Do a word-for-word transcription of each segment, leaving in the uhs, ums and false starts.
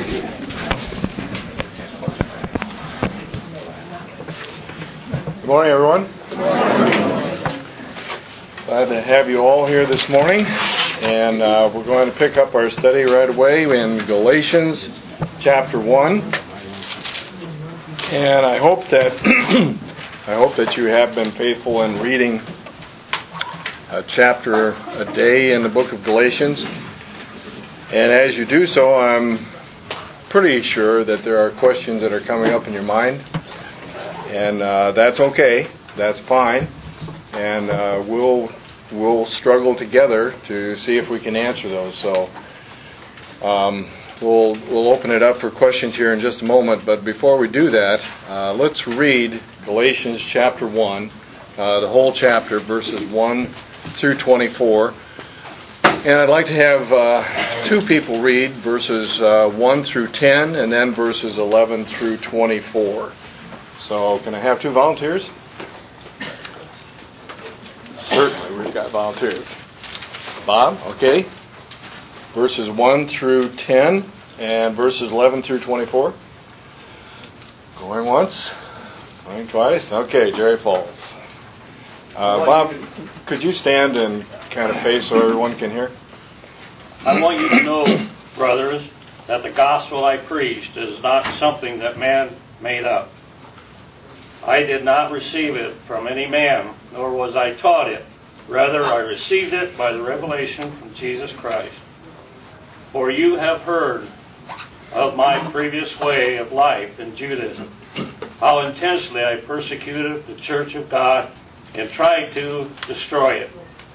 Good morning, everyone. Good morning. Glad to have you all here this morning. And uh, we're going to pick up our study right away in Galatians chapter one. And I hope that I hope that you have been faithful in reading a chapter a day in the book of Galatians. And as you do so, I'm pretty sure that there are questions that are coming up in your mind. And uh, that's okay. That's fine. And uh, we'll we'll struggle together to see if we can answer those. So um, we'll we'll open it up for questions here in just a moment. But before we do that, uh, let's read Galatians chapter one, uh, the whole chapter, verses one through twenty-four. And I'd like to have uh, two people read verses uh, one through ten, and then verses eleven through twenty-four. So, can I have two volunteers? Certainly, we've got volunteers. Bob, okay. Verses one through ten and verses eleven through twenty-four. Going once, going twice. Okay, Jerry Falls. Uh, Bob, could you stand and kind of face so everyone can hear? I want you to know, brothers, that the gospel I preached is not something that man made up. I did not receive it from any man, nor was I taught it. Rather, I received it by the revelation from Jesus Christ. For you have heard of my previous way of life in Judaism, how intensely I persecuted the church of God and tried to destroy it.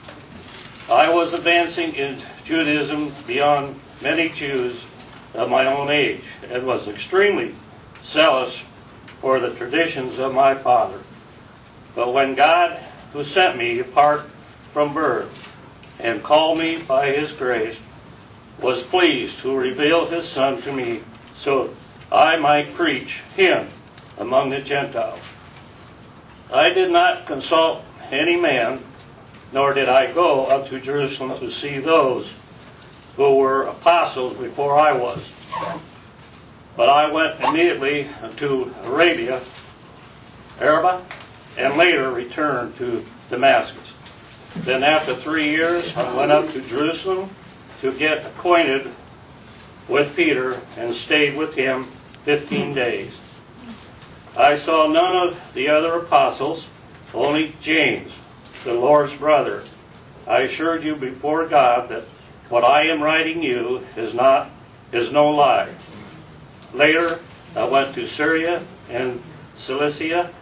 I was advancing in Judaism beyond many Jews of my own age, and was extremely zealous for the traditions of my father. But when God, who sent me apart from birth and called me by His grace, was pleased to reveal His Son to me so I might preach Him among the Gentiles, I did not consult any man, nor did I go up to Jerusalem to see those who were apostles before I was. But I went immediately to Arabia, Arabia, and later returned to Damascus. Then after three years, I went up to Jerusalem to get acquainted with Peter and stayed with him fifteen days. I saw none of the other apostles, only James, the Lord's brother. I assured you before God that what I am writing you is not is no lie. Later, I went to Syria and Cilicia.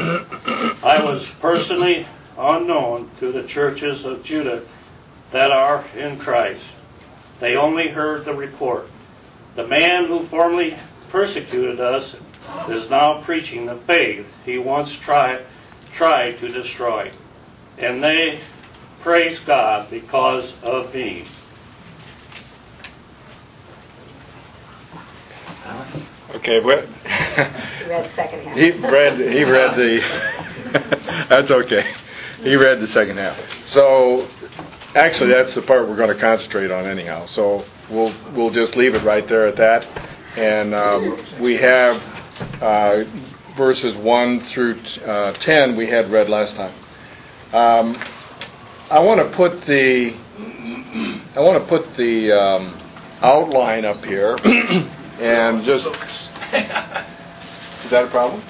I was personally unknown to the churches of Judah that are in Christ. They only heard the report. The man who formerly persecuted us is now preaching the faith he once tried, tried to destroy. And they praise God because of me. Okay, but he read the second half. He read. He read the. That's okay. He read the second half. So, actually, that's the part we're going to concentrate on anyhow. So we'll we'll just leave it right there at that. And um, we have uh, verses one through uh, ten. We had read last time. Um, I want to put the. I want to put the um, outline up here. And just, is that a problem?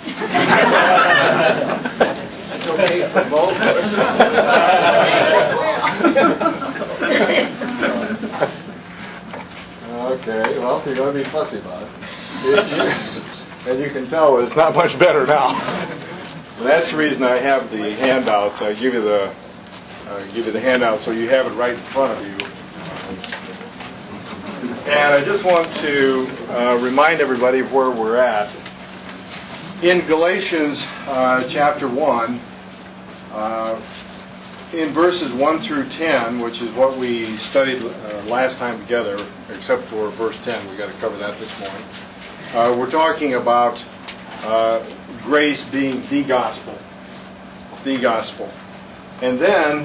That's okay for both. Okay, well, you're going to be fussy about it. And you can tell it's not much better now. That's the reason I have the handouts. I give you the, uh, give you the handout so you have it right in front of you. And I just want to uh, remind everybody of where we're at. In Galatians uh, chapter one, uh, in verses one through ten, which is what we studied uh, last time together, except for verse ten, we've got to cover that this morning. Uh, we're talking about uh, grace being the gospel. The gospel. And then,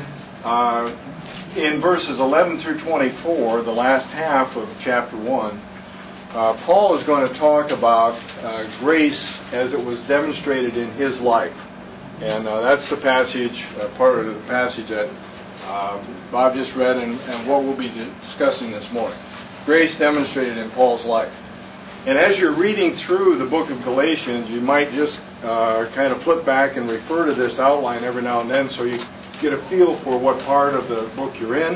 uh, in verses eleven through twenty-four, the last half of chapter one, uh, Paul is going to talk about uh, grace as it was demonstrated in his life. And uh, that's the passage, uh, part of the passage that uh, Bob just read and, and what we'll be discussing this morning. Grace demonstrated in Paul's life. And as you're reading through the book of Galatians, you might just uh, kind of flip back and refer to this outline every now and then so you get a feel for what part of the book you're in.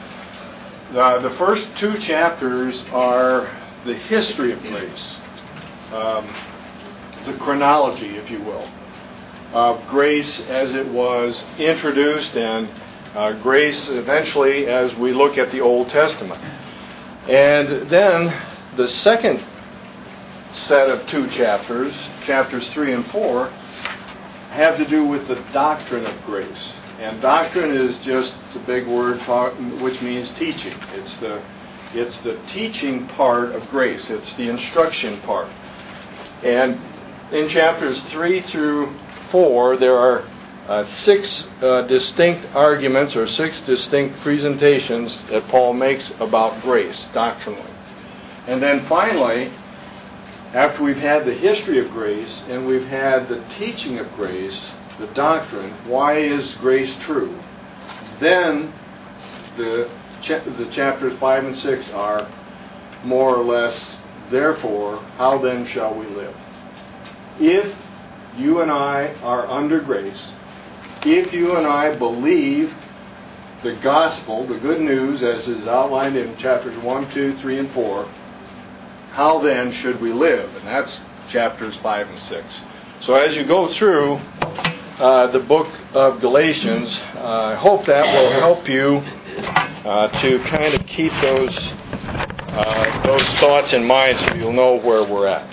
Uh, the first two chapters are the history of grace, um, the chronology, if you will, of grace as it was introduced and uh, grace eventually as we look at the Old Testament. And then the second set of two chapters, chapters three and four, have to do with the doctrine of grace. And doctrine is just a big word which means teaching. It's the it's the teaching part of grace. It's the instruction part. And in chapters three through four, there are uh, six uh, distinct arguments or six distinct presentations that Paul makes about grace doctrinally. And then finally, after we've had the history of grace and we've had the teaching of grace, the doctrine, why is grace true, then the, cha- the chapters five and six are more or less, therefore, how then shall we live? If you and I are under grace, if you and I believe the gospel, the good news, as is outlined in chapters one, two, three, and four, how then should we live? And that's chapters five and six. So as you go through uh, the book of Galatians, uh, I hope that will help you uh, to kind of keep those uh, those thoughts in mind so you'll know where we're at.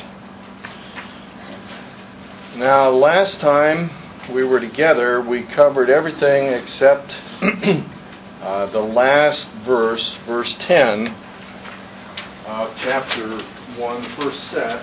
Now, last time we were together, we covered everything except uh, the last verse, verse ten, of chapter one, first set.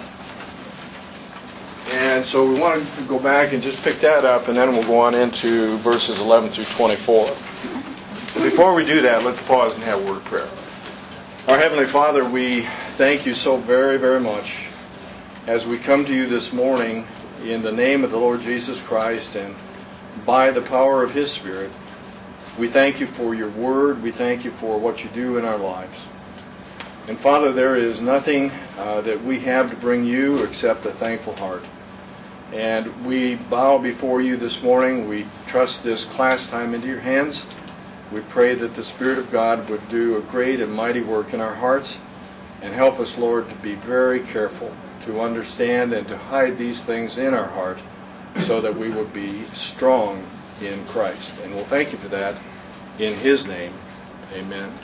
And so we want to go back and just pick that up, and then we'll go on into verses eleven through twenty-four. Before we do that, let's pause and have a word of prayer. Our Heavenly Father, we thank you so very, very much as we come to you this morning in the name of the Lord Jesus Christ and by the power of His Spirit. We thank you for your word. We thank you for what you do in our lives. And Father, there is nothing uh, that we have to bring you except a thankful heart. And we bow before you this morning. We trust this class time into your hands. We pray that the Spirit of God would do a great and mighty work in our hearts and help us, Lord, to be very careful to understand and to hide these things in our heart so that we would be strong in Christ. And we'll thank you for that in His name. Amen.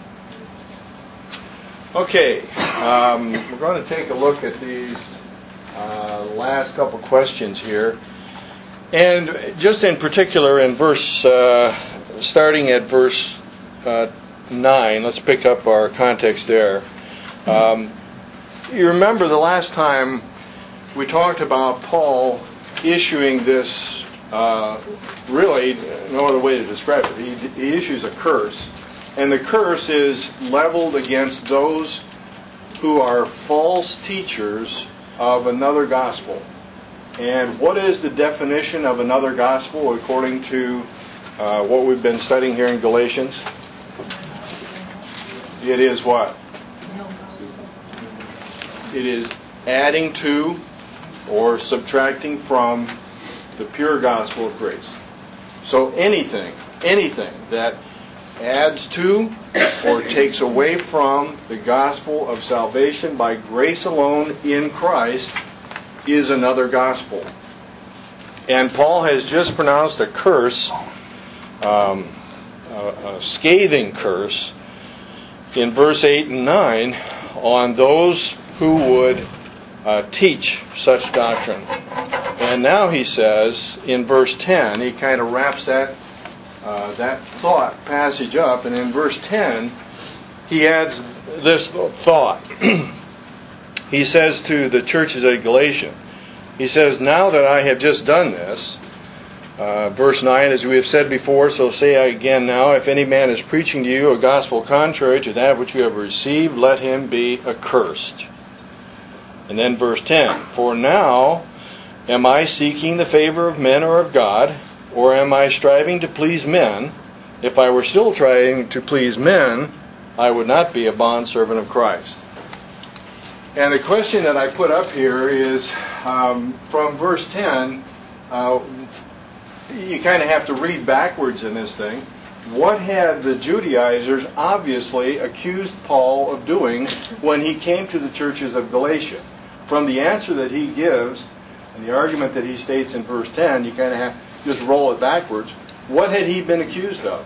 Okay, um, we're going to take a look at these uh, last couple questions here. And just in particular in verse, uh, starting at verse uh, nine, let's pick up our context there. Um, you remember the last time we talked about Paul issuing this, uh, really, no other way to describe it. He, he issues a curse. And the curse is leveled against those who are false teachers of another gospel. And what is the definition of another gospel according to uh, what we've been studying here in Galatians? It is what? It is adding to or subtracting from the pure gospel of grace. So anything, anything that adds to or takes away from the gospel of salvation by grace alone in Christ is another gospel. And Paul has just pronounced a curse, um, a, a scathing curse, in verse eight and nine on those who would uh, teach such doctrine. And now he says in verse ten, he kind of wraps that Uh, that thought passage up, and in verse ten he adds this thought. He says to the churches at Galatia, he says, now that I have just done this, uh, verse nine, as we have said before, so say I again now, if any man is preaching to you a gospel contrary to that which you have received, let him be accursed. And then verse ten, for now am I seeking the favor of men or of God, or am I striving to please men? If I were still trying to please men, I would not be a bondservant of Christ. And the question that I put up here is, um, from verse ten, uh, you kind of have to read backwards in this thing. What had the Judaizers obviously accused Paul of doing when he came to the churches of Galatia? From the answer that he gives and the argument that he states in verse ten, you kind of have to just roll it backwards. What had he been accused of?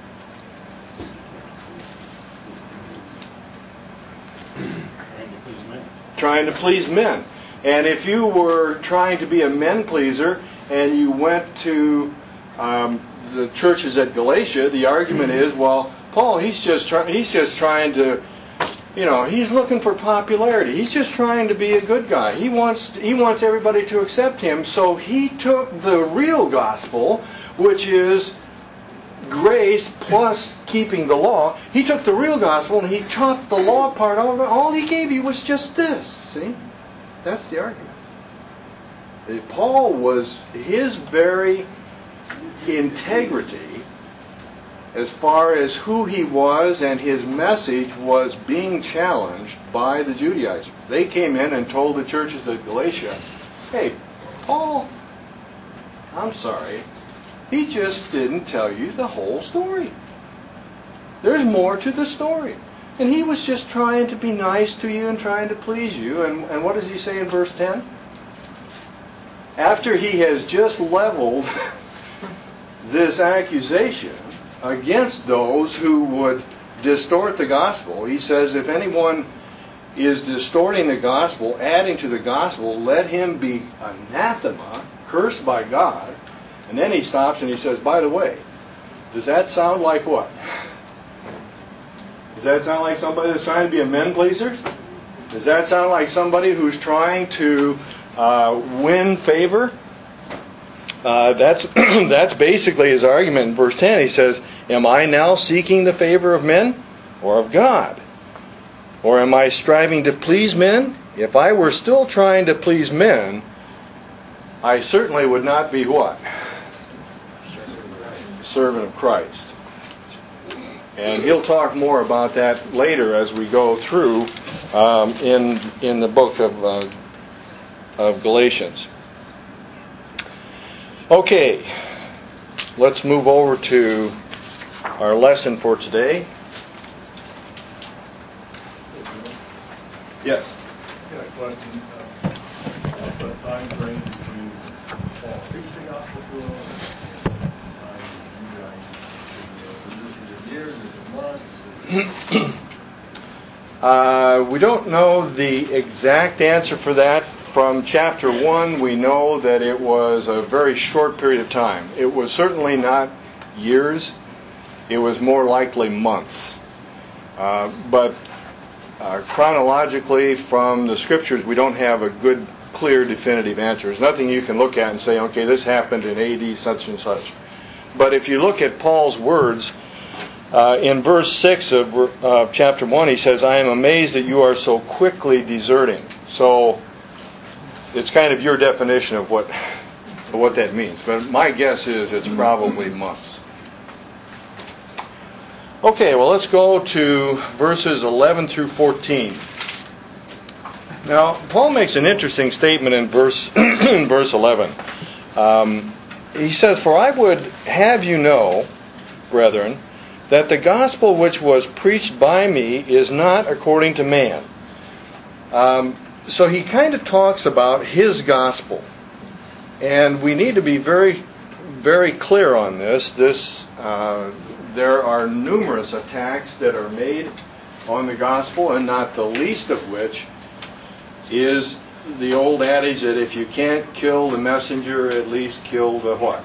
Trying to please men. Trying to please men. And if you were trying to be a men pleaser and you went to um, the churches at Galatia, the argument is, well, Paul, he's just try- he's just trying to, you know, he's looking for popularity. He's just trying to be a good guy. He wants he wants everybody to accept him. So he took the real gospel, which is grace plus keeping the law. He took the real gospel and he chopped the law part off. All he gave you was just this. See? That's the argument. Paul was, his very integrity as far as who he was and his message was being challenged by the Judaizers. They came in and told the churches of Galatia, hey, Paul, I'm sorry, he just didn't tell you the whole story. There's more to the story. And he was just trying to be nice to you and trying to please you. And, and what does he say in verse ten? After he has just leveled this accusation against those who would distort the gospel, he says, if anyone is distorting the gospel, adding to the gospel, let him be anathema, cursed by God. And then he stops and he says, by the way, does that sound like what? Does that sound like somebody that's trying to be a men pleaser? Does that sound like somebody who's trying to uh, win favor? Uh, that's that's basically his argument in verse ten. He says, am I now seeking the favor of men or of God? Or am I striving to please men? If I were still trying to please men, I certainly would not be what? Servant of Christ. And he'll talk more about that later as we go through um, in in the book of uh, of Galatians. Okay, let's move over to our lesson for today. Yes. Yeah, question. Uh, what time frame did you Paul preach the gospel to us? Years, is it months? uh, we don't know the exact answer for that. From chapter one, we know that it was a very short period of time. It was certainly not years. It was more likely months. Uh, but uh, chronologically, from the Scriptures, we don't have a good, clear, definitive answer. There's nothing you can look at and say, okay, this happened in A D such and such. But if you look at Paul's words, Uh, in verse six of uh, chapter one, he says, I am amazed that you are so quickly deserting. So, it's kind of your definition of what, of what that means. But my guess is it's probably months. Okay, well, let's go to verses eleven through fourteen. Now, Paul makes an interesting statement in verse, in verse eleven. Um, he says, for I would have you know, brethren, that the gospel which was preached by me is not according to man. Um, so he kind of talks about his gospel. And we need to be very, very clear on this. This uh, there are numerous attacks that are made on the gospel, and not the least of which is the old adage that if you can't kill the messenger, at least kill the what?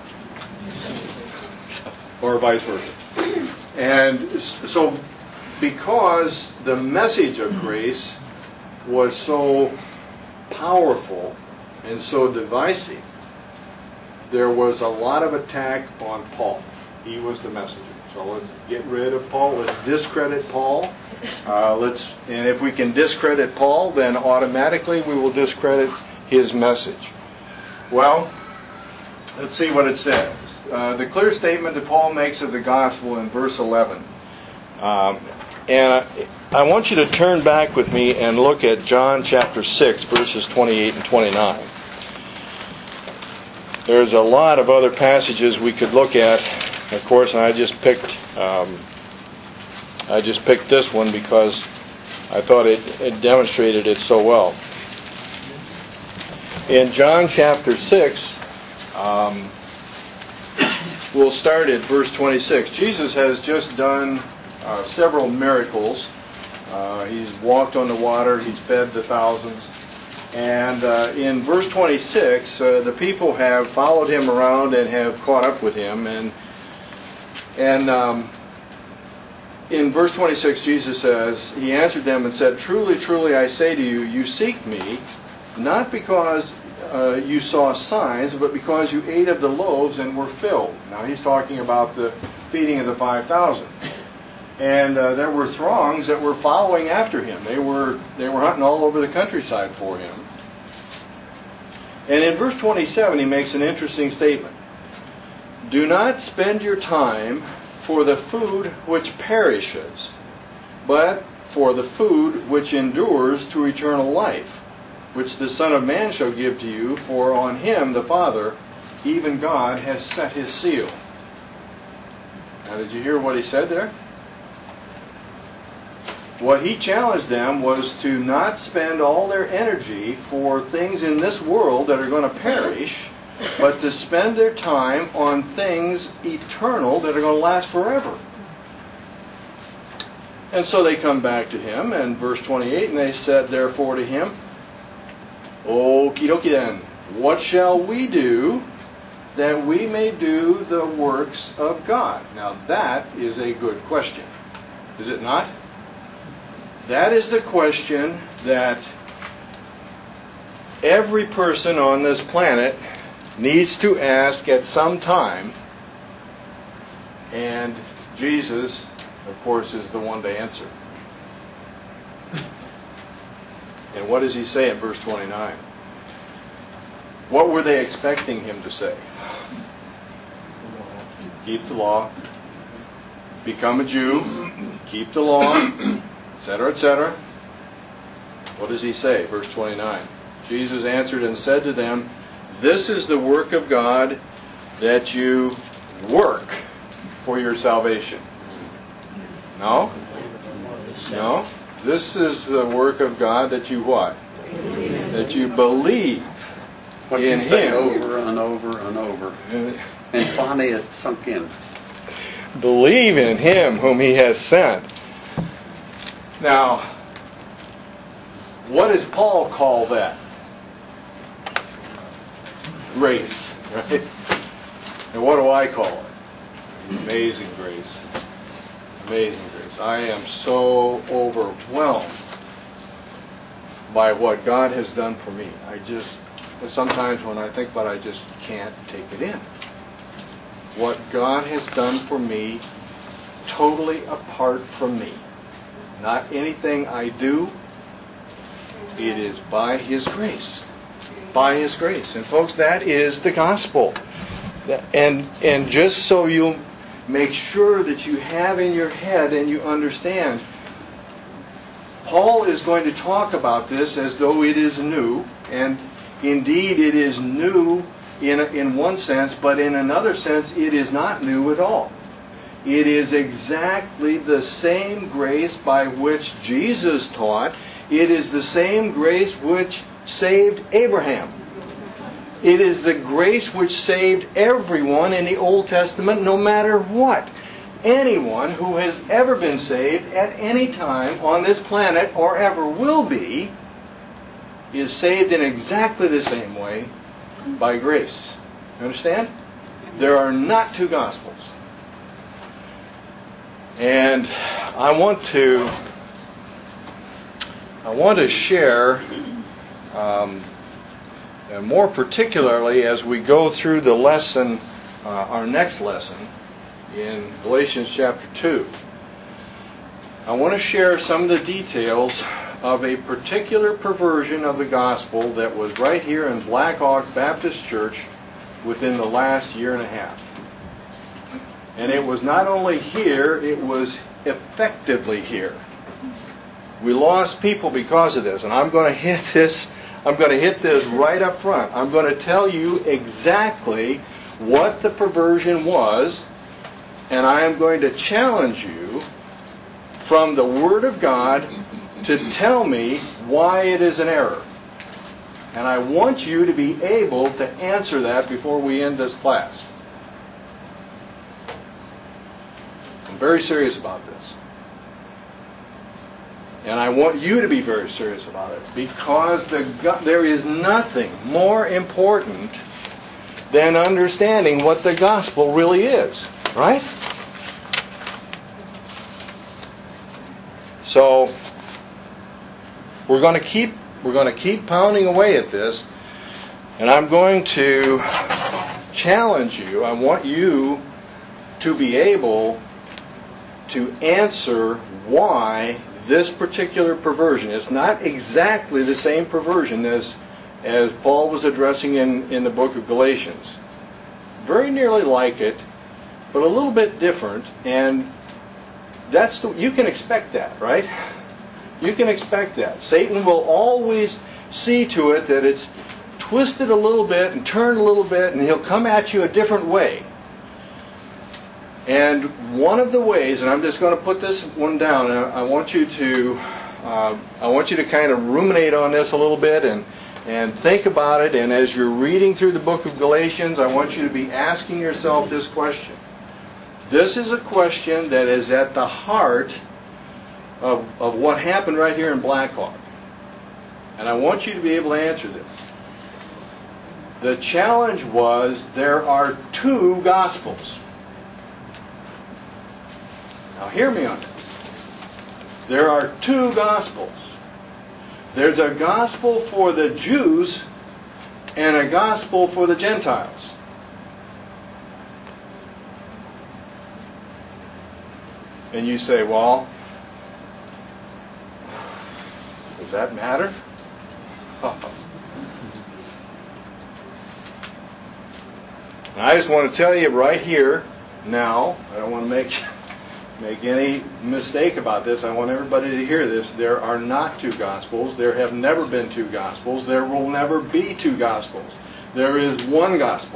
Or vice versa. And so, because the message of grace was so powerful and so divisive, there was a lot of attack on Paul. He was the messenger. So let's get rid of Paul. Let's discredit Paul. Uh, let's, and if we can discredit Paul, then automatically we will discredit his message. Well, let's see what it says. Uh, the clear statement that Paul makes of the gospel in verse eleven. Um, and I, I want you to turn back with me and look at John chapter six, verses twenty-eight and twenty-nine. There's a lot of other passages we could look at, of course, and I just picked um, I just picked this one because I thought it, it demonstrated it so well. In John chapter six, um, we'll start at verse twenty-six. Jesus has just done uh, several miracles. Uh, he's walked on the water. He's fed the thousands. And uh, in verse twenty-six, uh, the people have followed him around and have caught up with him. And and um, in verse twenty-six, Jesus says, He answered them and said, Truly, truly, I say to you, you seek me, not because uh, you saw signs, but because you ate of the loaves and were filled. Now, he's talking about the feeding of the five thousand. And uh, there were throngs that were following after him. They were they were hunting all over the countryside for him. And in verse twenty-seven, he makes an interesting statement. Do not spend your time for the food which perishes, but for the food which endures to eternal life, which the Son of Man shall give to you, for on him, the Father, even God, has set his seal. Now, did you hear what he said there? What he challenged them was to not spend all their energy for things in this world that are going to perish, but to spend their time on things eternal that are going to last forever. And so they come back to him, and verse twenty-eight, and they said therefore to him, Okie dokie then, what shall we do that we may do the works of God? Now that is a good question. Is it not? That is the question that every person on this planet needs to ask at some time. And Jesus, of course, is the one to answer. And what does he say in verse twenty-nine? What were they expecting him to say? Keep the law. Become a Jew. Keep the law. Etc., et cetera. What does he say? Verse twenty-nine. Jesus answered and said to them, This is the work of God, that you work for your salvation. No? No? This is the work of God that you what? That you believe what in you say Him. Over and over and over. And finally it sunk in. Believe in Him whom He has sent. Now, what does Paul call that? Grace, right? And what do I call it? Amazing grace. Amazing grace. I am so overwhelmed by what God has done for me. I just, sometimes when I think about it, I just can't take it in. What God has done for me, totally apart from me. Not anything I do. It is by His grace. By His grace. And folks, that is the gospel. And and just so you make sure that you have in your head and you understand, Paul is going to talk about this as though it is new. And indeed it is new in, in one sense, but in another sense it is not new at all. It is exactly the same grace by which Jesus taught. It is the same grace which saved Abraham. It is the grace which saved everyone in the Old Testament, no matter what. Anyone who has ever been saved at any time on this planet or ever will be is saved in exactly the same way by grace. You understand? There are not two gospels. And I want to I want to share um, and more particularly as we go through the lesson, uh, our next lesson, in Galatians chapter two. I want to share some of the details of a particular perversion of the gospel that was right here in Black Hawk Baptist Church within the last year and a half. And it was not only here, it was effectively here. We lost people because of this, and I'm going to hit this I'm going to hit this right up front. I'm going to tell you exactly what the perversion was, and I am going to challenge you from the Word of God to tell me why it is an error. And I want you to be able to answer that before we end this class. I'm very serious about this. And I want you to be very serious about it, because the, there is nothing more important than understanding what the gospel really is. Right? So we're going to keep we're going to keep pounding away at this, and I'm going to challenge you. I want you to be able to answer why this particular perversion. It's not exactly the same perversion as as Paul was addressing in, in the book of Galatians. Very nearly like it, but a little bit different, and that's the, you can expect that, right? You can expect that. Satan will always see to it that it's twisted a little bit and turned a little bit, and he'll come at you a different way. And one of the ways, and I'm just going to put this one down, and I want you to, uh, I want you to kind of ruminate on this a little bit and and think about it. And as you're reading through the book of Galatians, I want you to be asking yourself this question. This is a question that is at the heart of of what happened right here in Black Hawk, and I want you to be able to answer this. The challenge was there are two gospels. Now hear me on this. There are two gospels. There's a gospel for the Jews and a gospel for the Gentiles. And you say, well, does that matter? And I just want to tell you right here, now, I don't want to make... make any mistake about this. I want everybody to hear this. There are not two gospels. There have never been two gospels. There will never be two gospels. There is one gospel.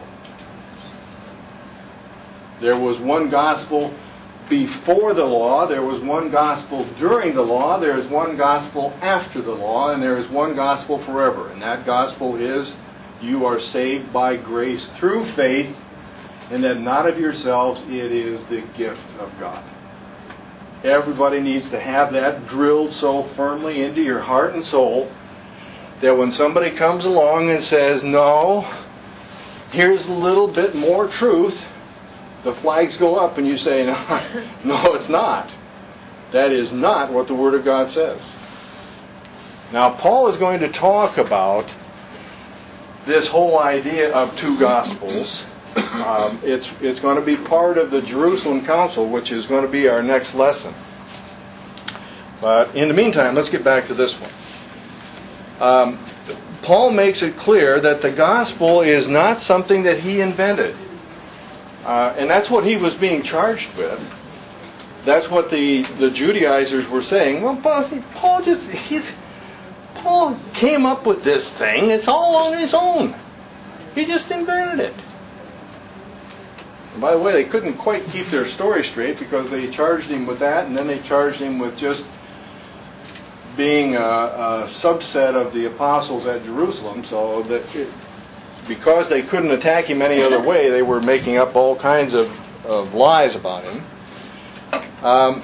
There was one gospel before the law. There was one gospel during the law. There is one gospel after the law. And there is one gospel forever. And that gospel is, you are saved by grace through faith, and that not of yourselves, it is the gift of God. Everybody needs to have that drilled so firmly into your heart and soul that when somebody comes along and says, no, here's a little bit more truth, the flags go up and you say, no, no, it's not. That is not what the Word of God says. Now, Paul is going to talk about this whole idea of two gospels. Um, it's it's going to be part of the Jerusalem Council, which is going to be our next lesson. But in the meantime, let's get back to this one. Um, Paul makes it clear that the gospel is not something that he invented. Uh, and that's what he was being charged with. That's what the, the Judaizers were saying. Well, Paul, Paul just he's Paul came up with this thing. It's all on his own. He just invented it. And by the way, they couldn't quite keep their story straight because they charged him with that, and then they charged him with just being a, a subset of the apostles at Jerusalem. So that it, because they couldn't attack him any other way, they were making up all kinds of, of lies about him. Um,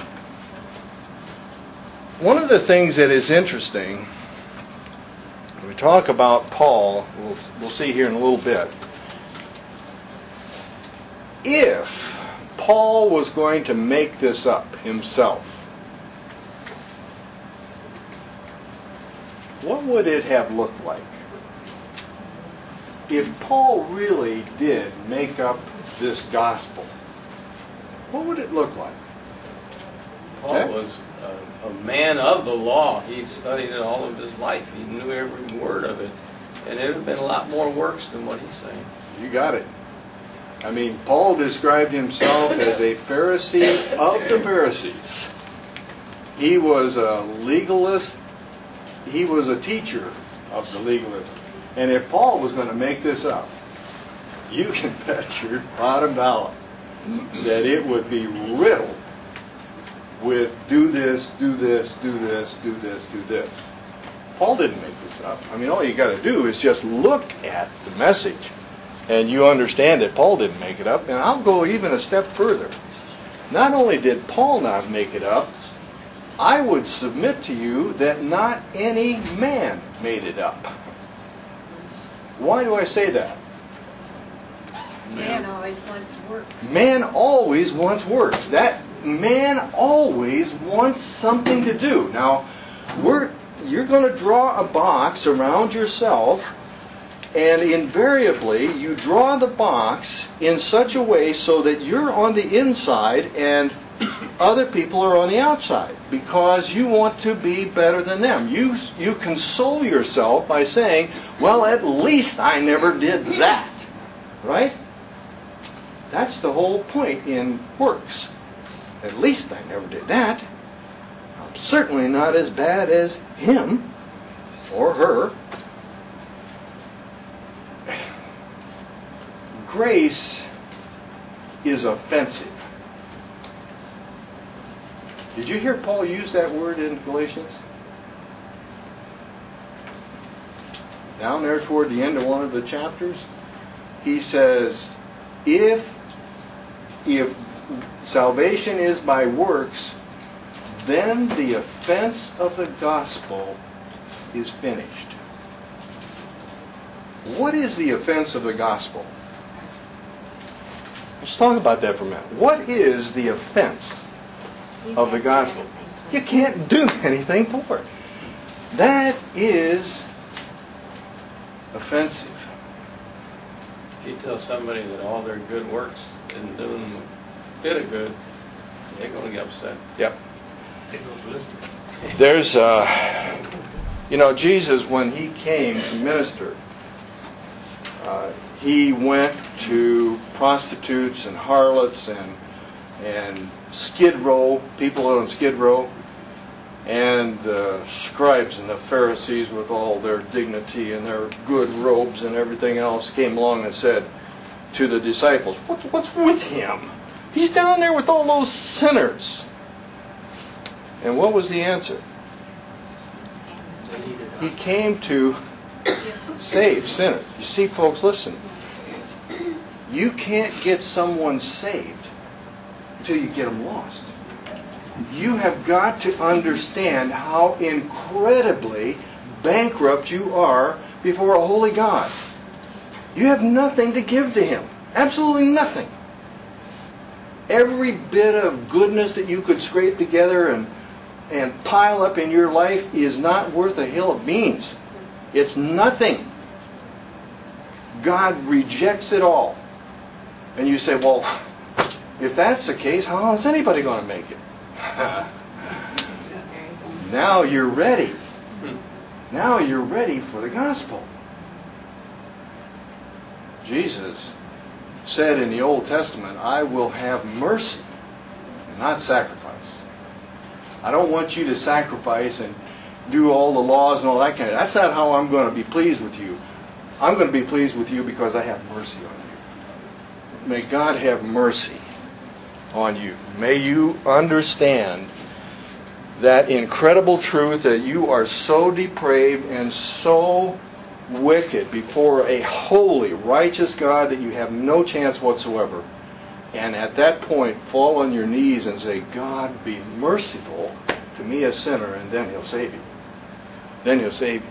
one of the things that is interesting, when we talk about Paul, we'll, we'll see here in a little bit. If Paul was going to make this up himself, what would it have looked like? If Paul really did make up this gospel, what would it look like? Paul Okay. was a, a man of the law. He'd studied it all of his life. He knew every word of it. And it would have been a lot more works than what he's saying. You got it. I mean, Paul described himself as a Pharisee of the Pharisees. He was a legalist. He was a teacher of the legalism. And if Paul was going to make this up, you can bet your bottom dollar that it would be riddled with do this, do this, do this, do this, do this. Paul didn't make this up. I mean, all you got to do is just look at the message, and you understand that Paul didn't make it up. And I'll go even a step further. Not only did Paul not make it up, I would submit to you that not any man made it up. Why do I say that? Man always wants works. Man always wants works. That man always wants something to do. Now, we're you're going to draw a box around yourself, and invariably you draw the box in such a way so that you're on the inside and other people are on the outside, because you want to be better than them. You you console yourself by saying, well, at least I never did that. Right? That's the whole point in works. At least I never did that. I'm certainly not as bad as him or her. Grace is offensive. Did you hear Paul use that word in Galatians? Down there toward the end of one of the chapters, he says, if if salvation is by works, then the offense of the gospel is finished. What is the offense of the gospel? Let's talk about that for a minute. What is the offense of the gospel? You can't do anything for it. That is offensive. If you tell somebody that all their good works isn't doing them a bit of good, they're going to get upset. Yep. There's, uh, you know, Jesus, when he came to minister, uh, he went to prostitutes and harlots and and Skid Row, people on Skid Row, and the scribes and the Pharisees with all their dignity and their good robes and everything else came along and said to the disciples, What, what's with him? He's down there with all those sinners. And what was the answer? He came to save sinners. You see, folks, listen. You can't get someone saved until you get them lost. You have got to understand how incredibly bankrupt you are before a holy God. You have nothing to give to Him. Absolutely nothing. Every bit of goodness that you could scrape together and, and pile up in your life is not worth a hill of beans. It's nothing. God rejects it all. And you say, well, if that's the case, how is anybody going to make it? Now you're ready. Now you're ready for the gospel. Jesus said in the Old Testament, I will have mercy, not sacrifice. I don't want you to sacrifice and do all the laws and all that kind of. That's not how I'm going to be pleased with you. I'm going to be pleased with you because I have mercy on you. May God have mercy on you. May you understand that incredible truth that you are so depraved and so wicked before a holy, righteous God that you have no chance whatsoever. And at that point, fall on your knees and say, God, be merciful to me, a sinner, and then He'll save you. Then He'll save you.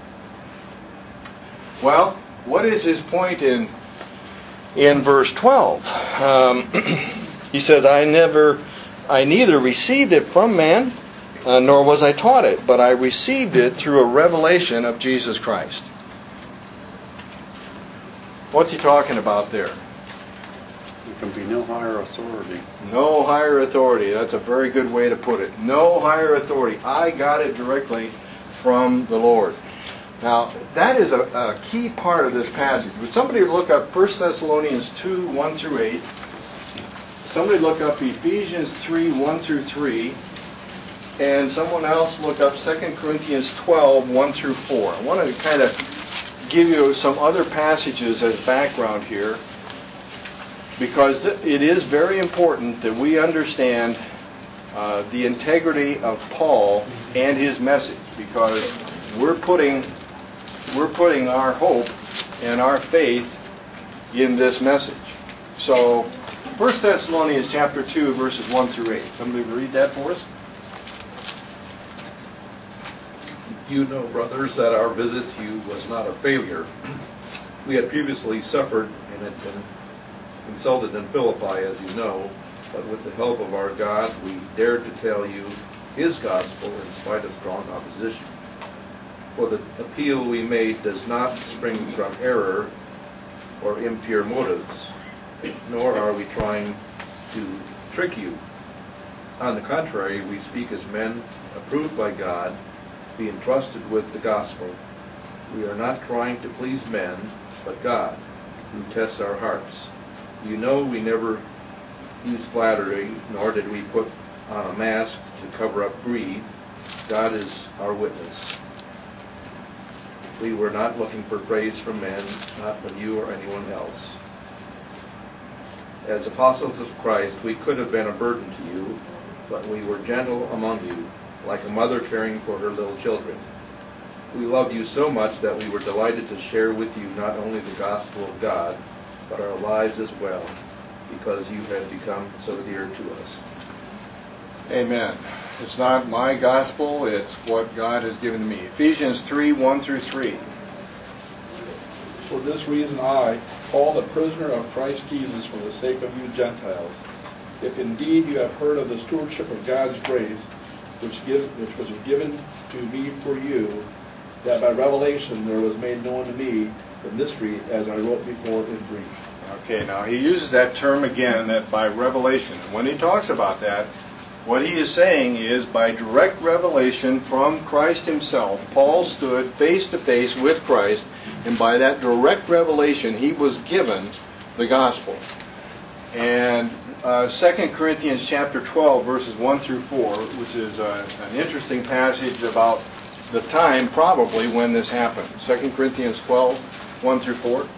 Well, what is his point in in verse twelve? Um, he says, I never, I neither received it from man, uh, nor was I taught it, but I received it through a revelation of Jesus Christ. What's he talking about there? There can be no higher authority. No higher authority. That's a very good way to put it. No higher authority. I got it directly from the Lord. Now, that is a, a key part of this passage. Would somebody look up First Thessalonians two, one through eight? Somebody look up Ephesians three, one through three. And someone else look up Second Corinthians twelve, one through four. I want to kind of give you some other passages as background here, because it is very important that we understand uh, the integrity of Paul and his message, because we're putting we're putting our hope and our faith in this message. So, First Thessalonians chapter two, verses one through eight. Somebody read that for us? You know, brothers, that our visit to you was not a failure. We had previously suffered and had been insulted in Philippi, as you know, but with the help of our God, we dared to tell you His gospel in spite of strong opposition. For the appeal we made does not spring from error or impure motives, nor are we trying to trick you. On the contrary, we speak as men approved by God, being trusted with the gospel. We are not trying to please men, but God, who tests our hearts. You know we never used flattery, nor did we put on a mask to cover up greed. God is our witness. We were not looking for praise from men, not from you or anyone else. As apostles of Christ, we could have been a burden to you, but we were gentle among you, like a mother caring for her little children. We loved you so much that we were delighted to share with you not only the gospel of God, but our lives as well, because you had become so dear to us. Amen. It's not my gospel, it's what God has given to me. Ephesians three, one through three. For this reason I, Paul, the prisoner of Christ Jesus, for the sake of you Gentiles, if indeed you have heard of the stewardship of God's grace, which, give, which was given to me for you, that by revelation there was made known to me the mystery, as I wrote before in brief. Okay, now he uses that term again, that by revelation. And when he talks about that, what he is saying is, by direct revelation from Christ himself, Paul stood face to face with Christ, and by that direct revelation he was given the gospel. And uh, Second Corinthians chapter twelve, verses one through four, which is uh, an interesting passage about the time probably when this happened. Second Corinthians twelve, one through four.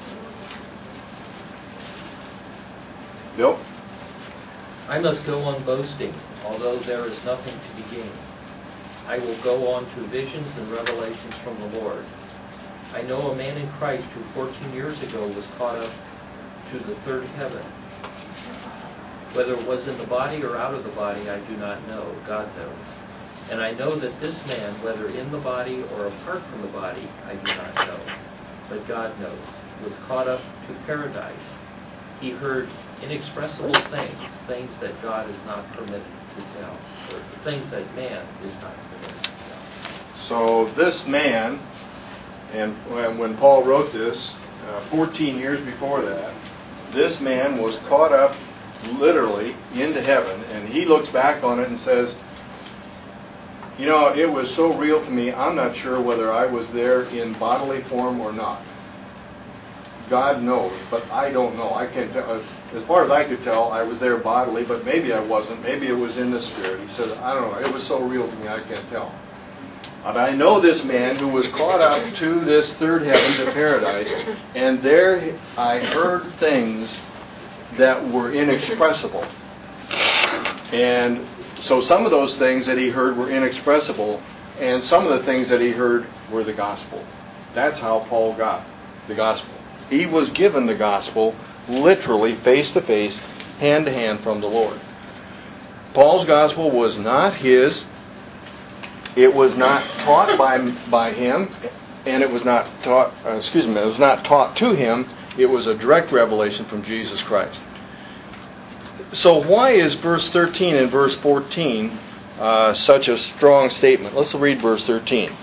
Bill? I must go on boasting, although there is nothing to be gained. I will go on to visions and revelations from the Lord. I know a man in Christ who fourteen years ago was caught up to the third heaven. Whether it was in the body or out of the body, I do not know. God knows. And I know that this man, whether in the body or apart from the body, I do not know. But God knows, was caught up to paradise. He heard inexpressible things, things that God is not permitted to tell, or things that man is not permitted to tell. So this man, and when Paul wrote this, uh, fourteen years before that, this man was caught up literally into heaven, and he looks back on it and says, you know, it was so real to me, I'm not sure whether I was there in bodily form or not. God knows, but I don't know. I can't tell. As, as far as I could tell, I was there bodily, but maybe I wasn't. Maybe it was in the spirit. He says, I don't know. It was so real to me, I can't tell. But I know this man who was caught up to this third heaven, to paradise, and there I heard things that were inexpressible. And so some of those things that he heard were inexpressible, and some of the things that he heard were the gospel. That's how Paul got the gospel. He was given the gospel literally face to face, hand to hand from the Lord. Paul's gospel was not his. It was not taught by by him, and it was not taught. Uh, excuse me. It was not taught to him. It was a direct revelation from Jesus Christ. So why is verse thirteen and verse fourteen uh, such a strong statement? Let's read verse thirteen.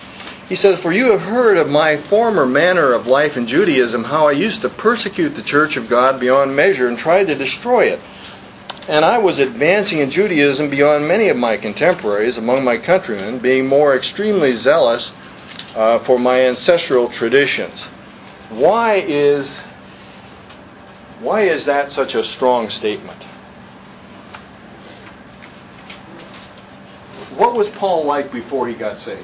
He says, "For you have heard of my former manner of life in Judaism, how I used to persecute the church of God beyond measure and tried to destroy it. And I was advancing in Judaism beyond many of my contemporaries among my countrymen, being more extremely zealous uh, for my ancestral traditions." Why is, why is that such a strong statement? What was Paul like before he got saved?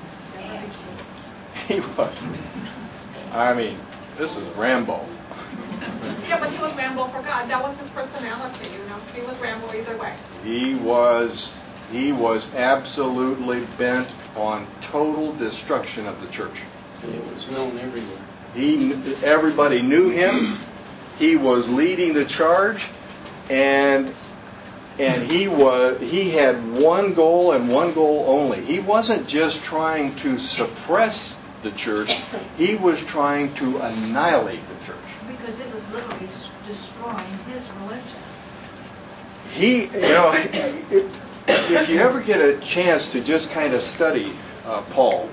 He was. I mean, this is Rambo. Yeah, but he was Rambo for God. That was his personality, you know. He was Rambo either way. He was, he was absolutely bent on total destruction of the church. It was known everywhere. He, everybody knew him. He was leading the charge, and and he was he had one goal and one goal only. He wasn't just trying to suppress the church. He was trying to annihilate the church. Because it was literally destroying his religion. He, you know, if you ever get a chance to just kind of study uh, Paul,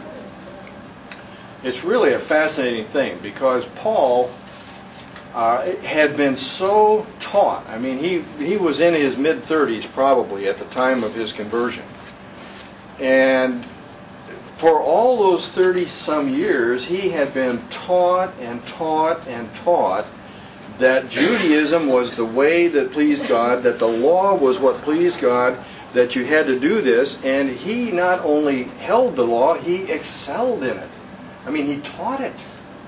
it's really a fascinating thing, because Paul uh, had been so taught. I mean, he, he was in his mid-thirties probably at the time of his conversion. And for all those thirty-some years, he had been taught and taught and taught that Judaism was the way that pleased God, that the law was what pleased God, that you had to do this. And he not only held the law, he excelled in it. I mean, he taught it.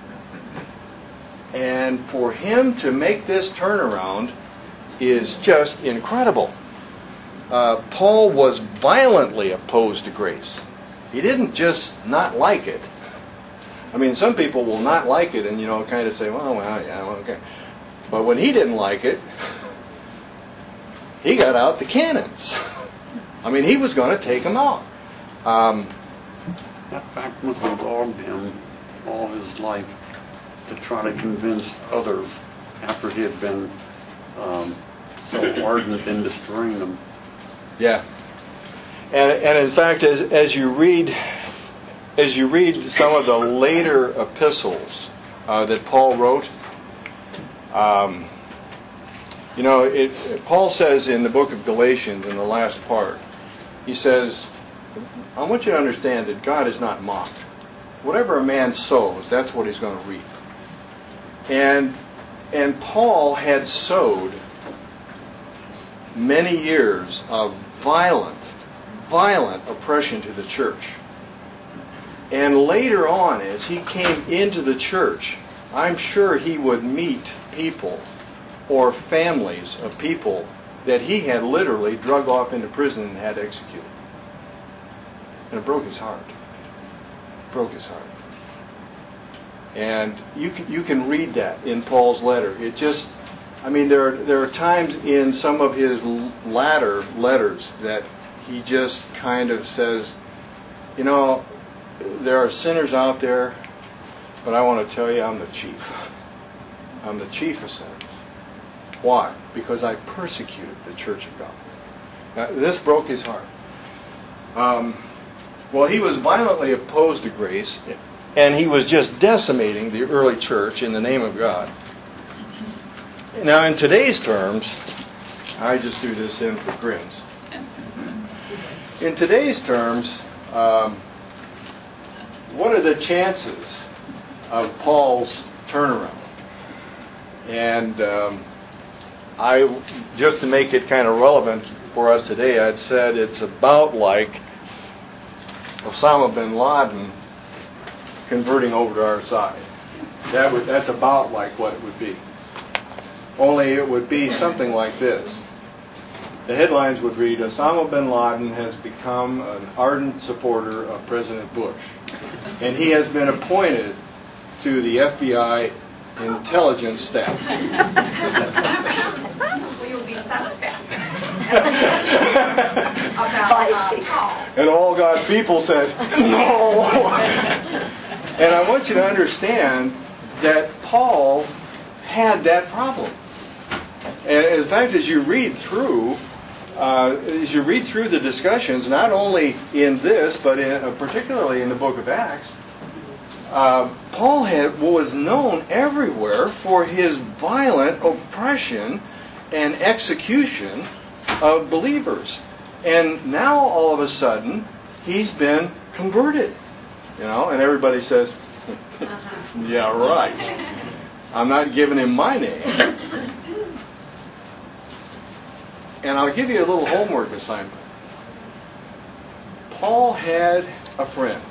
And for him to make this turnaround is just incredible. Uh, Paul was violently opposed to grace. He didn't just not like it. I mean, some people will not like it and, you know, kind of say, well, well, yeah, well, okay. But when he didn't like it, he got out the cannons. I mean, he was going to take them out. Um, That fact must have dogged him all his life to try to convince others after he had been um, so ardent in destroying them. Yeah. And, and in fact, as, as you read, as you read some of the later epistles uh, that Paul wrote, um, you know, it, Paul says in the book of Galatians, in the last part, he says, I want you to understand that God is not mocked. Whatever a man sows, that's what he's going to reap. And and Paul had sowed many years of violent, violent oppression to the church. And later on, as he came into the church, I'm sure he would meet people or families of people that he had literally drug off into prison and had executed. And it broke his heart. It broke his heart. And you can, you can read that in Paul's letter. It just, I mean, there are, there are times in some of his latter letters that he just kind of says, you know, there are sinners out there, but I want to tell you I'm the chief. I'm the chief of sinners. Why? Because I persecuted the church of God. Now, this broke his heart. Um, well, he was violently opposed to grace, and he was just decimating the early church in the name of God. Now, in today's terms, I just threw this in for grins. In today's terms, um, what are the chances of Paul's turnaround? And um, I, just to make it kind of relevant for us today, I'd said it's about like Osama bin Laden converting over to our side. That would, that's about like what it would be. Only it would be something like this. The headlines would read, Osama bin Laden has become an ardent supporter of President Bush. And he has been appointed to the F B I intelligence staff. We will be suspect about uh, Paul. And all God's people said, no! And I want you to understand that Paul had that problem. And in fact, as you read through uh, as you read through the discussions, not only in this, but in, uh, particularly in the book of Acts, uh, Paul had, was known everywhere for his violent oppression and execution of believers. And now, all of a sudden, he's been converted. You know, and everybody says, uh-huh. Yeah, right. I'm not giving him my name. And I'll give you a little homework assignment. Paul had a friend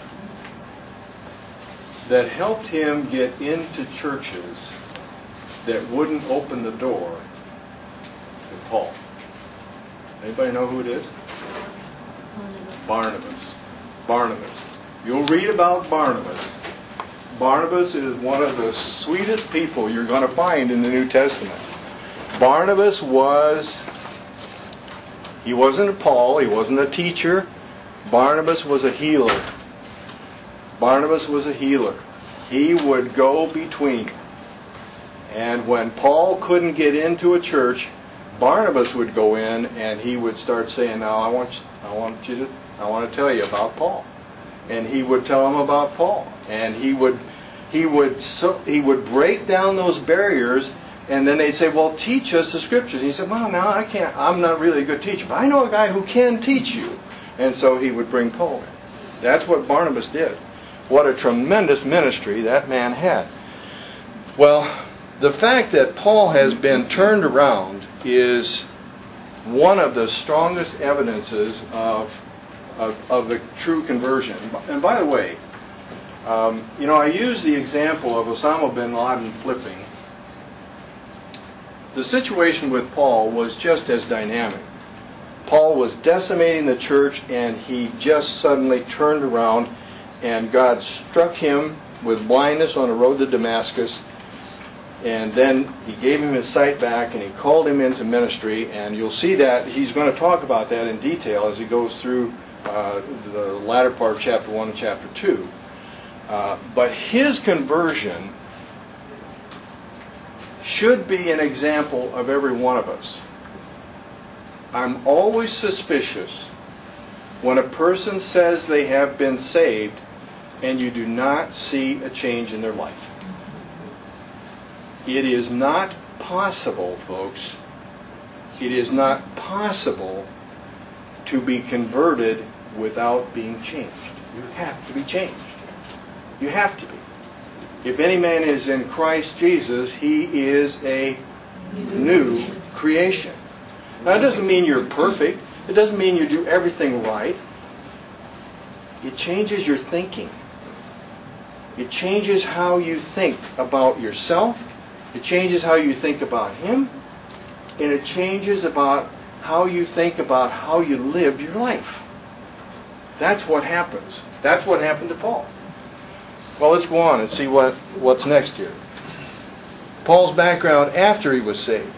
that helped him get into churches that wouldn't open the door to Paul. Anybody know who it is? Barnabas. Barnabas. You'll read about Barnabas. Barnabas is one of the sweetest people you're going to find in the New Testament. Barnabas was, he wasn't a Paul, he wasn't a teacher. Barnabas was a healer. Barnabas was a healer. He would go between. And when Paul couldn't get into a church, Barnabas would go in and he would start saying, "Now I want, you, I want you to, I want to tell you about Paul." And he would tell them about Paul, and he would, he would, so, he would break down those barriers. And then they'd say, "Well, teach us the scriptures." And he said, "Well, now I can't. I'm not really a good teacher, but I know a guy who can teach you." And so he would bring Paul in. That's what Barnabas did. What a tremendous ministry that man had. Well, the fact that Paul has been turned around is one of the strongest evidences of of, of the true conversion. And by the way, um, you know, I use the example of Osama bin Laden flipping. The situation with Paul was just as dynamic. Paul was decimating the church, and he just suddenly turned around, and God struck him with blindness on the road to Damascus. And then he gave him his sight back, and he called him into ministry. And you'll see that he's going to talk about that in detail as he goes through uh, the latter part of chapter one and chapter two. Uh, but his conversion should be an example of every one of us. I'm always suspicious when a person says they have been saved and you do not see a change in their life. It is not possible, folks. It is not possible to be converted without being changed. You have to be changed. You have to be. If any man is in Christ Jesus, he is a new creation. Now, it doesn't mean you're perfect. It doesn't mean you do everything right. It changes your thinking. It changes how you think about yourself. It changes how you think about Him. And it changes about how you think about how you live your life. That's what happens. That's what happened to Paul. Well, let's go on and see what, what's next here. Paul's background after he was saved.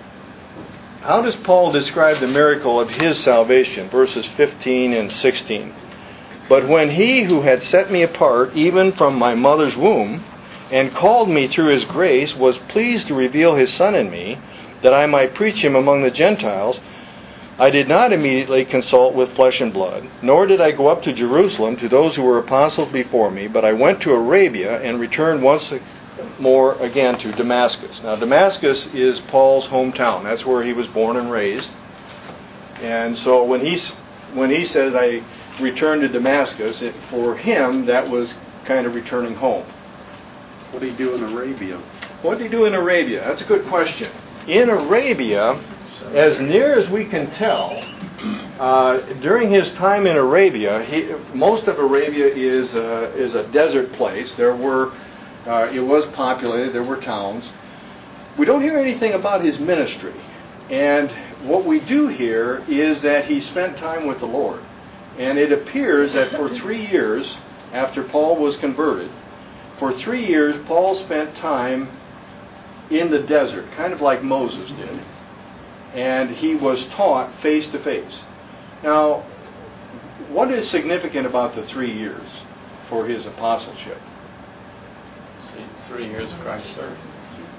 How does Paul describe the miracle of his salvation? Verses fifteen and sixteen. "But when he who had set me apart, even from my mother's womb, and called me through his grace, was pleased to reveal his Son in me, that I might preach him among the Gentiles, I did not immediately consult with flesh and blood, nor did I go up to Jerusalem to those who were apostles before me, but I went to Arabia and returned once more again to Damascus." Now, Damascus is Paul's hometown. That's where he was born and raised. And so when he's, when he says, "I returned to Damascus," it, for him, that was kind of returning home. What did he do in Arabia? What did he do in Arabia? That's a good question. In Arabia, as near as we can tell, uh, during his time in Arabia, he, most of Arabia is uh, is a desert place. There were, uh, it was populated. There were towns. We don't hear anything about his ministry, and what we do hear is that he spent time with the Lord. And it appears that for three years after Paul was converted, for three years Paul spent time in the desert, kind of like Moses did. And he was taught face to face. Now, what is significant about the three years for his apostleship? See, three years of Christ's service.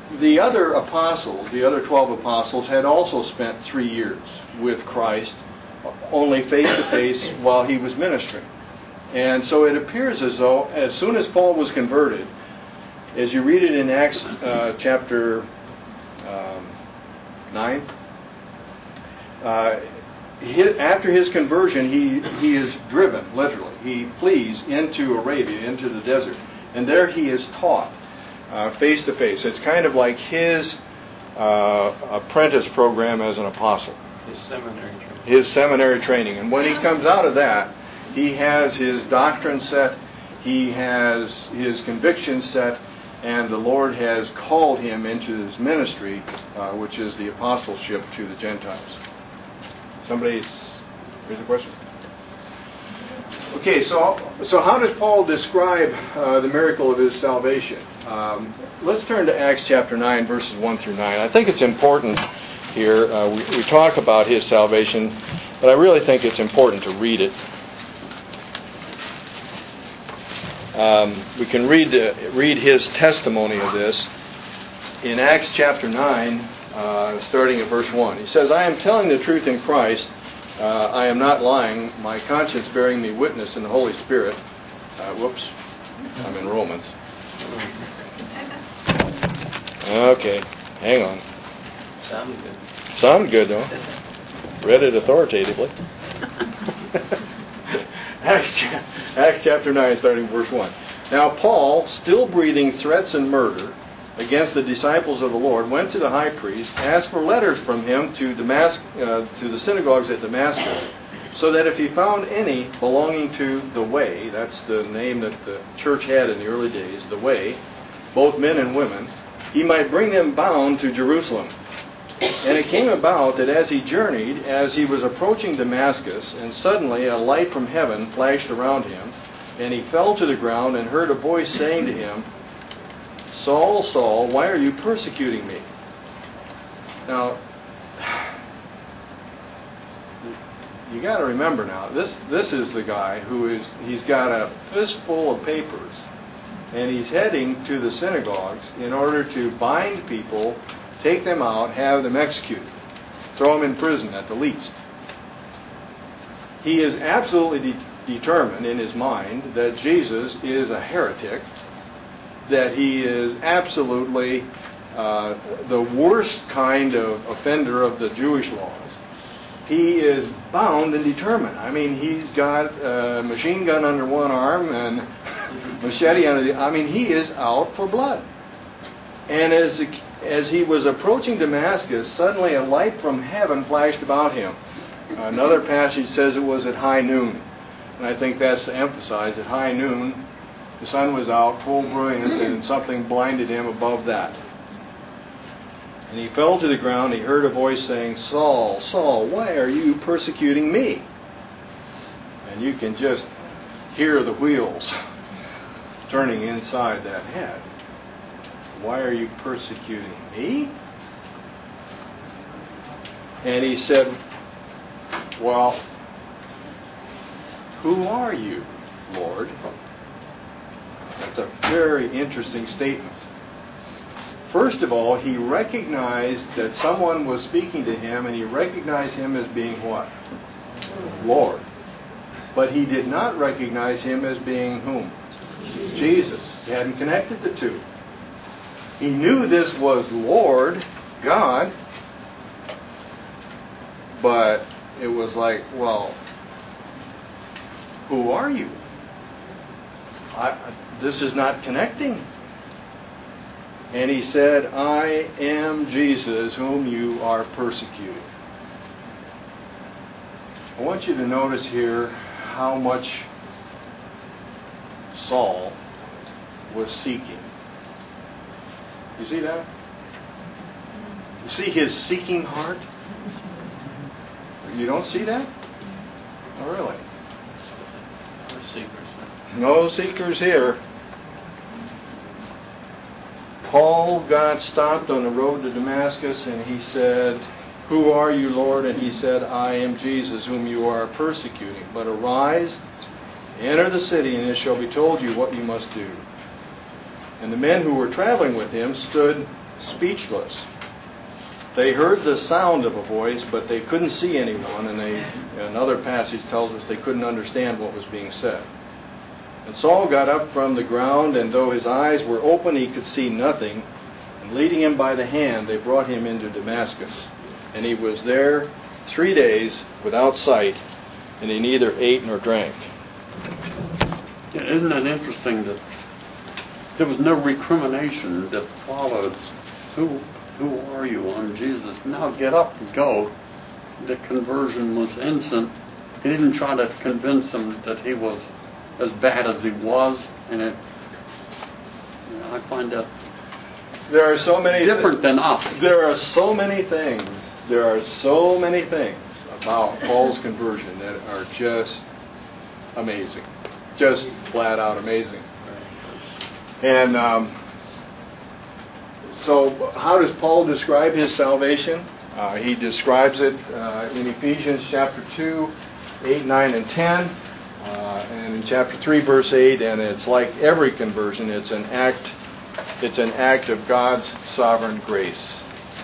the other apostles, the other twelve apostles, had also spent three years with Christ, only face to face while he was ministering. And so it appears as though, as soon as Paul was converted, as you read it in Acts uh, chapter um, nine, uh, his, after his conversion, he, he is driven, literally. He flees into Arabia, into the desert. And there he is taught uh, face to face. It's kind of like his uh, apprentice program as an apostle. His seminary training. His seminary training. And when he comes out of that, he has his doctrine set, he has his convictions set, and the Lord has called him into his ministry, uh, which is the apostleship to the Gentiles. Somebody's... Here's a question. Okay, so so how does Paul describe uh, the miracle of his salvation? Um, let's turn to Acts chapter nine, verses one through nine. I think it's important here. Uh, we, we talk about his salvation, but I really think it's important to read it. Um, we can read uh, read his testimony of this in Acts chapter nine, uh, starting at verse one. He says, "I am telling the truth in Christ. Uh, I am not lying. My conscience bearing me witness in the Holy Spirit." Uh, whoops, I'm in Romans. Okay, hang on. Sounded good. Sounded good, though. Read it authoritatively. Acts, Acts chapter nine, starting verse one. "Now Paul, still breathing threats and murder against the disciples of the Lord, went to the high priest, asked for letters from him to Damas- uh, to the synagogues at Damascus, so that if he found any belonging to the Way," that's the name that the church had in the early days, the Way, "both men and women, he might bring them bound to Jerusalem. And it came about that as he journeyed, as he was approaching Damascus, and suddenly a light from heaven flashed around him, and he fell to the ground and heard a voice saying to him, 'Saul, Saul, why are you persecuting me?'" Now, you got to remember now, this this is the guy who is, he's got a fistful of papers, and he's heading to the synagogues in order to bind people, take them out, have them executed, throw them in prison at the least. He is absolutely de- determined in his mind that Jesus is a heretic, that he is absolutely uh, the worst kind of offender of the Jewish laws. He is bound and determined. I mean, he's got a machine gun under one arm and machete under the... I mean, he is out for blood. And as as he was approaching Damascus, suddenly a light from heaven flashed about him. Another passage says it was at high noon. And I think that's to emphasize, at high noon, the sun was out, full brilliance, and something blinded him above that. And he fell to the ground. He heard a voice saying, "Saul, Saul, why are you persecuting me?" And you can just hear the wheels turning inside that head. "Why are you persecuting me?" And he said, "Well, who are you, Lord?" That's a very interesting statement. First of all, he recognized that someone was speaking to him, and he recognized him as being what? Lord. But he did not recognize him as being whom? Jesus. He hadn't connected the two. He knew this was Lord, God, but it was like, well, who are you? I, this is not connecting. And he said, "I am Jesus whom you are persecuting." I want you to notice here how much Saul was seeking. You see that? You see his seeking heart? You don't see that? Oh, really? No seekers. No seekers here. Paul got stopped on the road to Damascus, and he said, "Who are you, Lord?" And he said, "I am Jesus, whom you are persecuting. But arise, enter the city, and it shall be told you what you must do." And the men who were traveling with him stood speechless. They heard the sound of a voice, but they couldn't see anyone, and they, another passage tells us they couldn't understand what was being said. And Saul got up from the ground, and though his eyes were open, he could see nothing. And leading him by the hand, they brought him into Damascus. And he was there three days without sight, and he neither ate nor drank. Isn't that interesting that there was no recrimination that followed? Who who are you on Jesus? Now get up and go. The conversion was instant. He didn't try to convince him that he was as bad as he was, and it, you know, I find that there are so many different th- than us. There are so many things. There are so many things about Paul's conversion that are just amazing, just flat out amazing. And um, so, how does Paul describe his salvation? Uh, he describes it uh, in Ephesians chapter two, eight, nine, and ten, uh, and in chapter three, verse eight. And it's like every conversion; it's an act. It's an act of God's sovereign grace.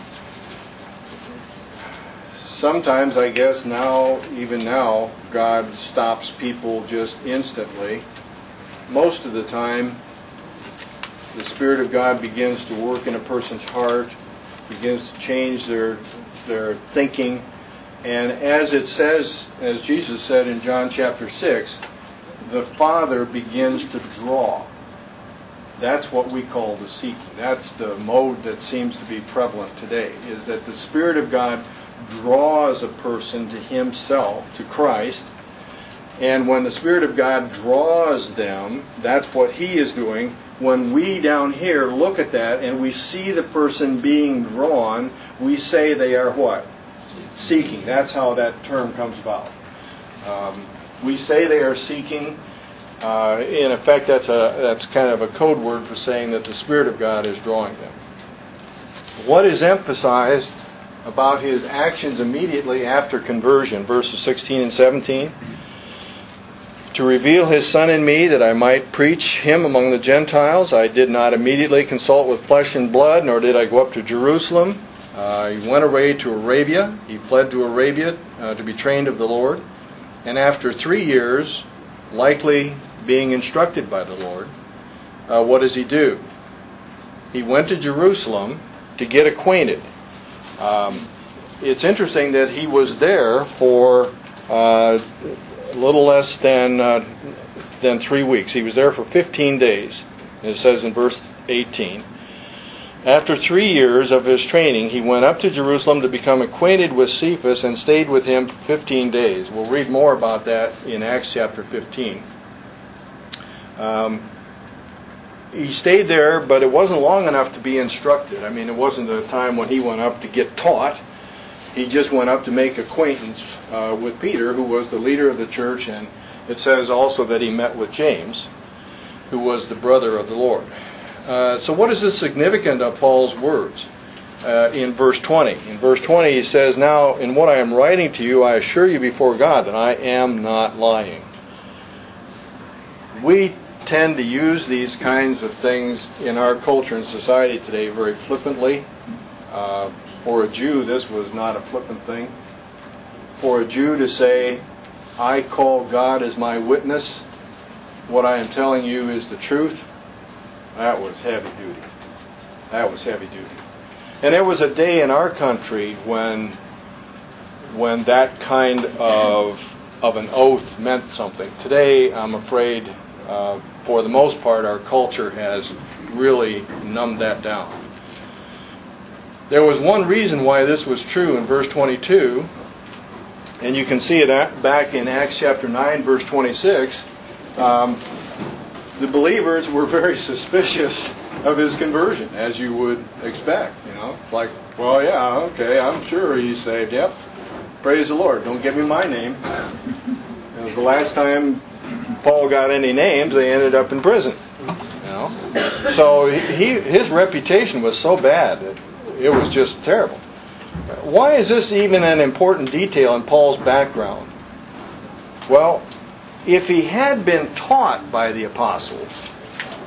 Sometimes, I guess now, even now, God stops people just instantly. Most of the time, the Spirit of God begins to work in a person's heart, begins to change their their thinking, and as it says, as Jesus said in John chapter six, the Father begins to draw. That's what we call the seeking. That's the mode that seems to be prevalent today, is that the Spirit of God draws a person to Himself, to Christ, and when the Spirit of God draws them, that's what He is doing. When we down here look at that and we see the person being drawn, we say they are what? Seeking. That's how that term comes about. Um, we say they are seeking. Uh, in effect, that's a that's kind of a code word for saying that the Spirit of God is drawing them. What is emphasized about his actions immediately after conversion, verses sixteen and seventeen? To reveal His Son in me, that I might preach Him among the Gentiles. I did not immediately consult with flesh and blood, nor did I go up to Jerusalem. Uh, he went away to Arabia. He fled to Arabia uh, to be trained of the Lord. And after three years, likely being instructed by the Lord, uh, what does he do? He went to Jerusalem to get acquainted. Um, it's interesting that he was there for uh, a little less than uh, than three weeks. He was there for fifteen days. It says in verse eighteen. After three years of his training, he went up to Jerusalem to become acquainted with Cephas and stayed with him for fifteen days. We'll read more about that in Acts chapter fifteen. Um, he stayed there, but it wasn't long enough to be instructed. I mean, it wasn't a time when he went up to get taught. He just went up to make acquaintance uh, with Peter, who was the leader of the church, and it says also that he met with James, who was the brother of the Lord. Uh, so what is the significance of Paul's words uh, in verse twenty? In verse twenty he says, "Now in what I am writing to you, I assure you before God that I am not lying." We tend to use these kinds of things in our culture and society today very flippantly. Uh, For a Jew, this was not a flippant thing. For a Jew to say, "I call God as my witness, what I am telling you is the truth," that was heavy duty. That was heavy duty. And there was a day in our country when when that kind of of an oath meant something. Today, I'm afraid, uh, for the most part, our culture has really numbed that down. There was one reason why this was true in verse twenty-two, and you can see it back in Acts chapter nine, verse twenty-six. Um, the believers were very suspicious of his conversion, as you would expect. You know, it's like, well, yeah, okay, I'm sure he's saved. Yep, praise the Lord. Don't give me my name. It was the last time Paul got any names, they ended up in prison. You know, so he his reputation was so bad that it was just terrible. Why is this even an important detail in Paul's background? Well, if he had been taught by the apostles,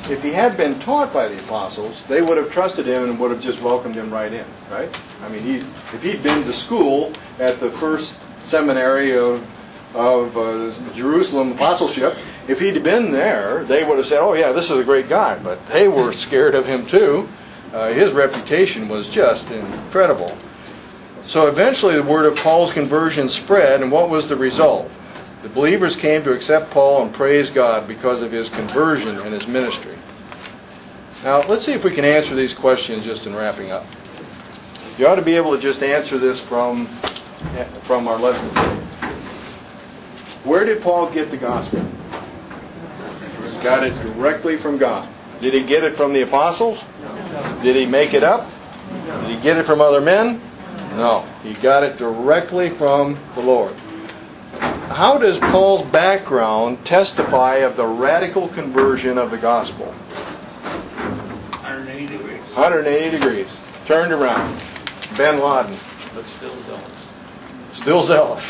if he had been taught by the apostles, they would have trusted him and would have just welcomed him right in, right? I mean, he, if he'd been to school at the first seminary of, of uh, Jerusalem apostleship, if he'd been there, they would have said, oh yeah, this is a great guy. But they were scared of him too. Uh, his reputation was just incredible. So eventually the word of Paul's conversion spread, and what was the result? The believers came to accept Paul and praise God because of his conversion and his ministry. Now, let's see if we can answer these questions just in wrapping up. You ought to be able to just answer this from, from our lesson today. Where did Paul get the gospel? He got it directly from God. Did he get it from the apostles? Did he make it up? Did he get it from other men? No. He got it directly from the Lord. How does Paul's background testify of the radical conversion of the gospel? one hundred eighty degrees. one hundred eighty degrees. Turned around. Ben Laden. But still zealous. Still zealous.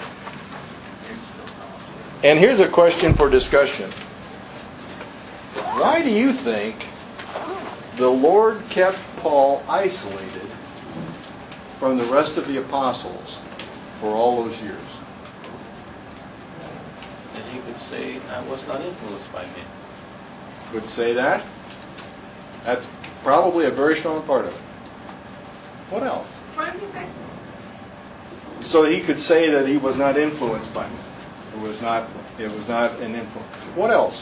And here's a question for discussion. Why do you think the Lord kept Paul isolated from the rest of the apostles for all those years? And he could say, I was not influenced by him. Could say that. That's probably a very strong part of it. What else? What did you say? So he could say that he was not influenced by him. It was not. It was not an influence. What else?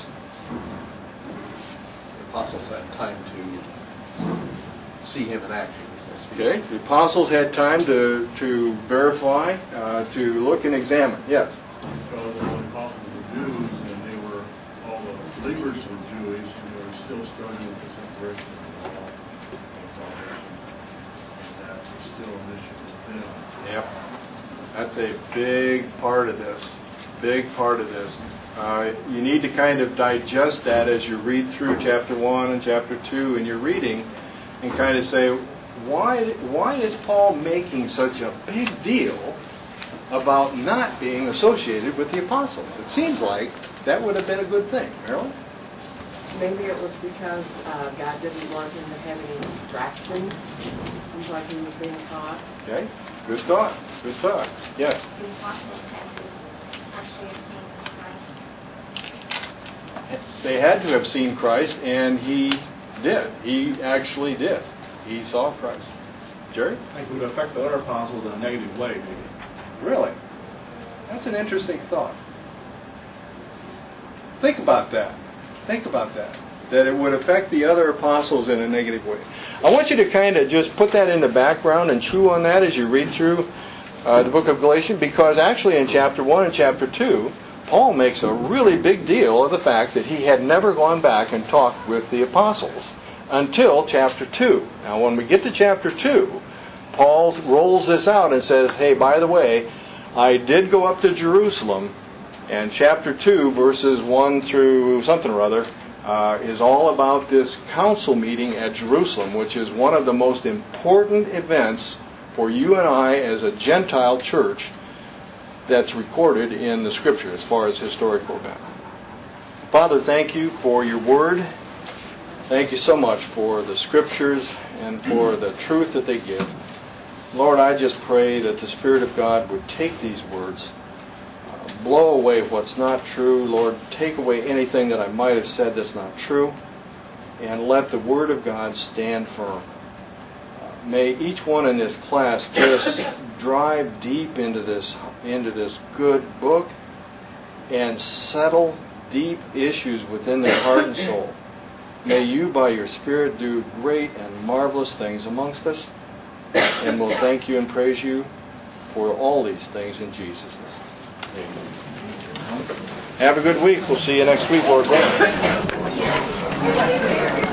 The apostles had time to see him in action. Okay. The apostles had time to to verify, uh, to look and examine. Yes. Because all the apostles were Jews, and they were all the believers were Jewish, and they were still struggling with the separation of the law and salvation, and that was still an issue with them. Yep. That's a big part of this. Big part of this. Uh, you need to kind of digest that as you read through chapter one and chapter two in your reading, and kind of say, why why is Paul making such a big deal about not being associated with the apostles? It seems like that would have been a good thing. Marilyn? Maybe it was because uh, God didn't want him to have any distractions from what he was being taught. Okay. Good thought. Good thought. Yes. The apostles had to actually have seen Christ. They had to have seen Christ, and he did. He actually did. He saw Christ. Jerry? I think it would affect the other apostles in a negative way, maybe. Really? That's an interesting thought. Think about that. Think about that. That it would affect the other apostles in a negative way. I want you to kind of just put that in the background and chew on that as you read through uh, the book of Galatians, because actually in chapter one and chapter two, Paul makes a really big deal of the fact that he had never gone back and talked with the apostles until chapter two. Now when we get to chapter two, Paul rolls this out and says, hey, by the way, I did go up to Jerusalem, and chapter two, verses one through something or other, uh, is all about this council meeting at Jerusalem, which is one of the most important events for you and I as a Gentile church that's recorded in the Scripture as far as historical event. Father, thank you for your word. Thank you so much for the Scriptures and for the truth that they give. Lord, I just pray that the Spirit of God would take these words, uh, blow away what's not true. Lord, take away anything that I might have said that's not true, and let the Word of God stand firm. Uh, may each one in this class just drive deep into this, into this good book and settle deep issues within their heart and soul. May you, by your Spirit, do great and marvelous things amongst us. And we'll thank you and praise you for all these things in Jesus' name. Amen. Have a good week. We'll see you next week, Lord willing.